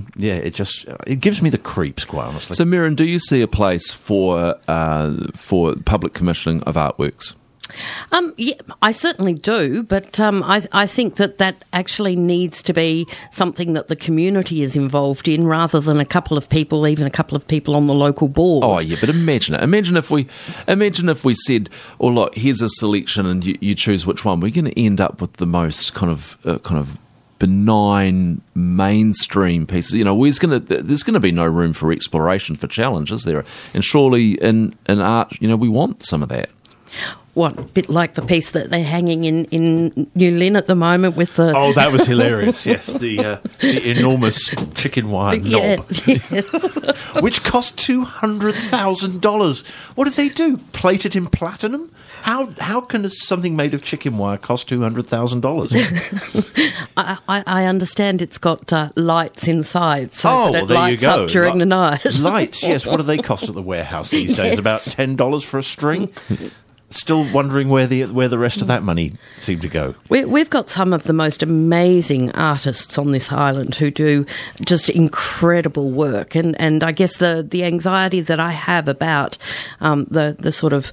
it gives me the creeps, quite honestly. So, Mirren, do you see a place for public commissioning of artworks? Yeah, I certainly do, but I think that actually needs to be something that the community is involved in, rather than a couple of people, even a couple of people on the local board. Oh yeah, but imagine it. Imagine if we said, "Oh look, here's a selection, and you choose which one." We're going to end up with the most kind of benign mainstream pieces. There's going to be no room for exploration, for challenge, is there? And surely in art, we want some of that. What, a bit like the piece that they're hanging in New Lynn at the moment with the... Oh, that was hilarious, yes. The enormous chicken wire knob. Yes. Which cost $200,000. What did they do? Plate it in platinum? How can something made of chicken wire cost $200,000? I understand it's got lights inside, so that it lights up during the night. Lights, yes. What do they cost at the warehouse these days? About $10 for a string? Still wondering where the rest of that money seemed to go. We've got some of the most amazing artists on this island who do just incredible work, and I guess the anxiety that I have about the sort of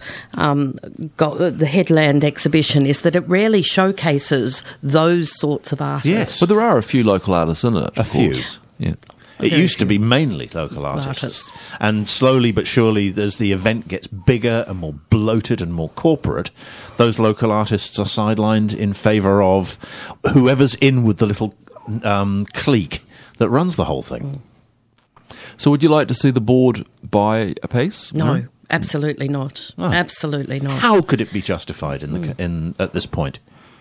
the Headland exhibition is that it rarely showcases those sorts of artists. Yes, but there are a few local artists in it. A few, yeah. It used to be mainly local artists. And slowly but surely, as the event gets bigger and more bloated and more corporate, those local artists are sidelined in favour of whoever's in with the little clique that runs the whole thing. So would you like to see the board buy a piece? No, absolutely not. Oh. Absolutely not. How could it be justified at this point?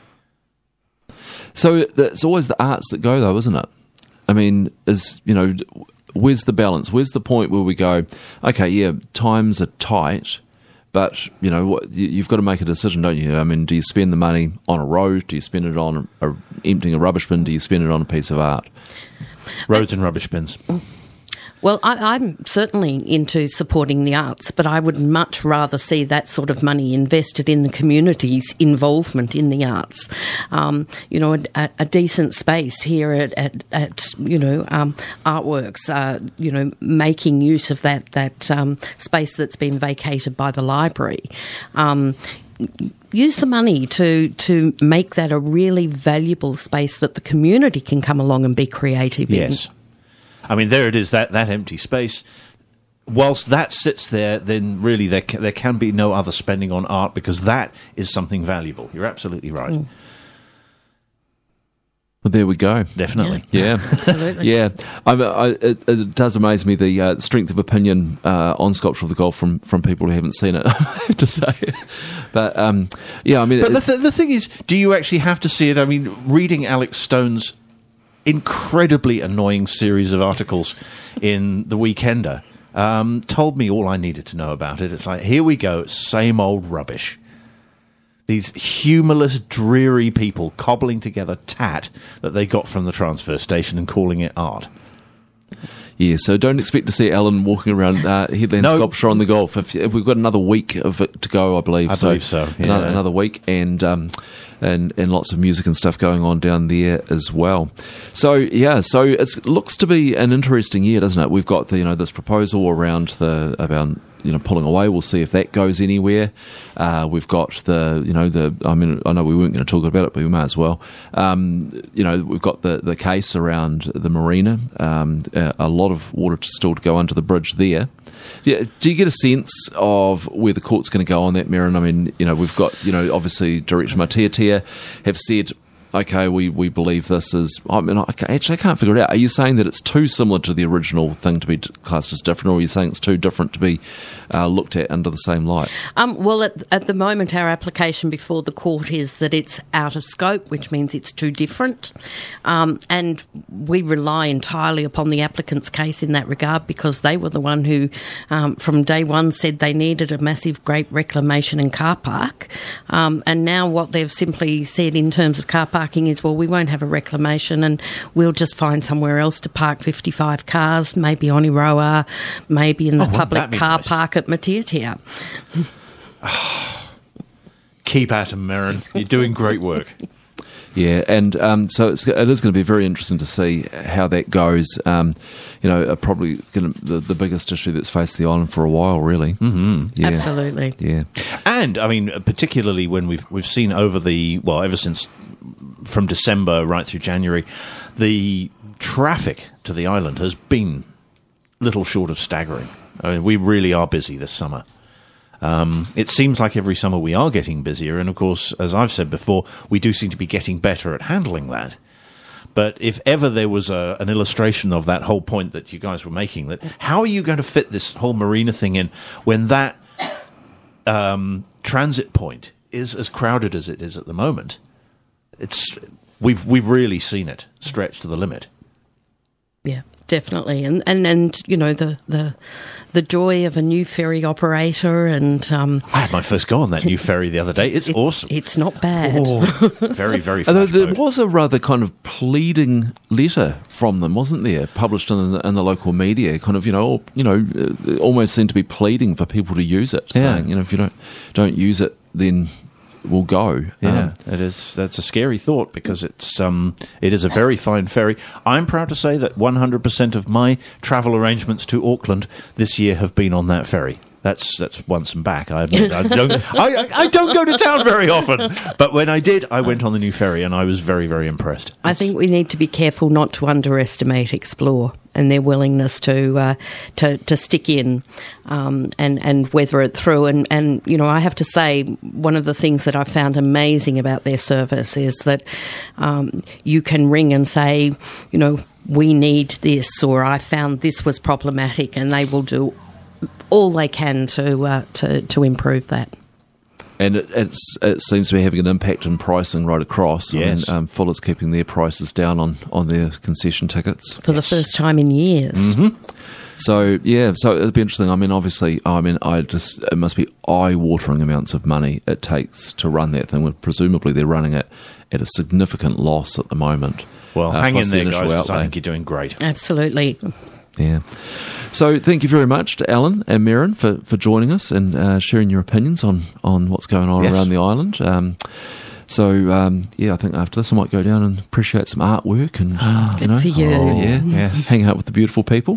So it's always the arts that go, though, isn't it? I mean, where's the balance? Where's the point where we go, okay, yeah, times are tight, but, you've got to make a decision, don't you? I mean, do you spend the money on a road? Do you spend it on emptying a rubbish bin? Do you spend it on a piece of art? Roads and rubbish bins. Well, I'm certainly into supporting the arts, but I would much rather see that sort of money invested in the community's involvement in the arts. A decent space here at Artworks, making use of that space that's been vacated by the library. Use the money to make that a really valuable space that the community can come along and be creative in. Yes. I mean, there it is, that empty space. Whilst that sits there, then really there can be no other spending on art, because that is something valuable. You're absolutely right. Mm. Well, there we go. Definitely. Yeah. Absolutely. Yeah. It does amaze me, the strength of opinion on Sculpture of the Gulf from people who haven't seen it, I have to say. But, yeah, I mean... But the thing is, do you actually have to see it? I mean, reading Alex Stone's incredibly annoying series of articles in The Weekender told me all I needed to know about it. It's like, here we go, same old rubbish. These humourless, dreary people cobbling together tat that they got from the transfer station and calling it art. Yeah, so don't expect to see Alan walking around Headland Sculpture on the Gulf. If we've got another week of it to go, I believe. I believe so. Yeah. Another week, and lots of music and stuff going on down there as well. So it looks to be an interesting year, doesn't it? We've got this proposal around pulling away. We'll see if that goes anywhere. We've got I know we weren't going to talk about it, but we may as well. We've got the case around the marina. A lot of water still to go under the bridge there. Yeah, do you get a sense of where the court's going to go on that, Merrin? I mean, we've got, obviously Director Matiatia have said, okay, we believe this is... I can't figure it out. Are you saying that it's too similar to the original thing to be classed as different, or are you saying it's too different to be looked at under the same light? Well, at the moment, our application before the court is that it's out of scope, which means it's too different. And we rely entirely upon the applicant's case in that regard, because they were the one who, from day one, said they needed a massive, great reclamation and car park. And now what they've simply said in terms of car parking is, well, we won't have a reclamation and we'll just find somewhere else to park 55 cars, maybe on Iroa, maybe in the public car park at Matiatia. Keep at 'em, Merrin. You're doing great work. Yeah, and so it is going to be very interesting to see how that goes. Probably the biggest issue that's faced the island for a while, really. Mm-hmm. Yeah. Absolutely. Yeah, and I mean, particularly when we've seen ever since from December right through January, the traffic to the island has been little short of staggering. I mean, we really are busy this summer. It seems like every summer we are getting busier, and of course, as I've said before, we do seem to be getting better at handling that. But if ever there was an illustration of that whole point that you guys were making, that how are you going to fit this whole marina thing in when that transit point is as crowded as it is at the moment? We've really seen it stretch to the limit. Yeah, definitely, and the joy of a new ferry operator, and I had my first go on that new ferry the other day. It's awesome. It's not bad. Very, very. Although there was a rather kind of pleading letter from them, wasn't there, published in the local media? Kind of, almost seemed to be pleading for people to use it, saying, if you don't use it, then will go. Yeah, that's a scary thought, because it is a very fine ferry. I'm proud to say that 100% of my travel arrangements to Auckland this year have been on that ferry. That's once and back. I admit, I don't go to town very often, but when I did, I went on the new ferry, and I was very, very impressed. I think we need to be careful not to underestimate Explore and their willingness to stick in and weather it through. And I have to say, one of the things that I found amazing about their service is that you can ring and say, we need this, or I found this was problematic, and they will do all they can to improve that. And it seems to be having an impact in pricing right across. Yes. I mean, Fuller's keeping their prices down on their concession tickets. For the first time in years. Mm-hmm. So it'll be interesting. I mean, obviously, it must be eye-watering amounts of money it takes to run that thing. Presumably they're running it at a significant loss at the moment. Well, hang in there, guys, because I think you're doing great. Absolutely. Yeah. So thank you very much to Alan and Merrin for joining us and sharing your opinions on what's going on around the island. I think after this I might go down and appreciate some artwork and good for you. Hang out with the beautiful people.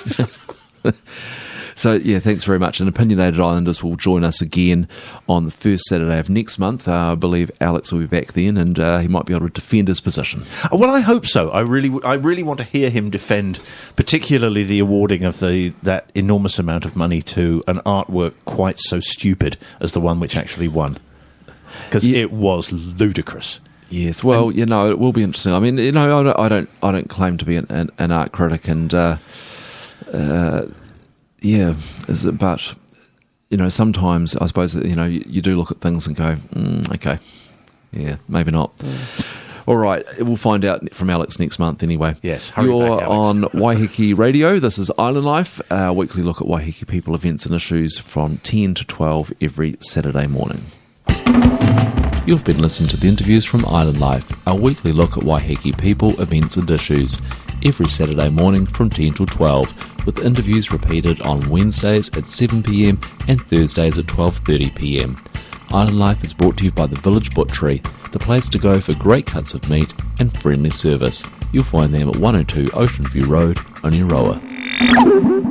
So, thanks very much. And Opinionated Islanders will join us again on the first Saturday of next month. I believe Alex will be back then, and he might be able to defend his position. Well, I hope so. I really want to hear him defend, particularly the awarding of that enormous amount of money to an artwork quite so stupid as the one which actually won, because it was ludicrous. Yes, well, it will be interesting. I mean, I don't claim to be an art critic, and but sometimes I suppose that you do look at things and go, okay, maybe not. All right, we'll find out from Alex next month anyway. Yes, you're back, on Waiheke Radio. This is Island Life, our weekly look at Waiheke people, events and issues from 10 to 12 every Saturday morning. You've been listening to the interviews from Island Life, our weekly look at Waiheke people, events and issues, every Saturday morning from 10 till 12, with interviews repeated on Wednesdays at 7 p.m. and Thursdays at 12:30 p.m. Island Life is brought to you by the Village Butchery, the place to go for great cuts of meat and friendly service. You'll find them at 102 Ocean View Road, Oniroa.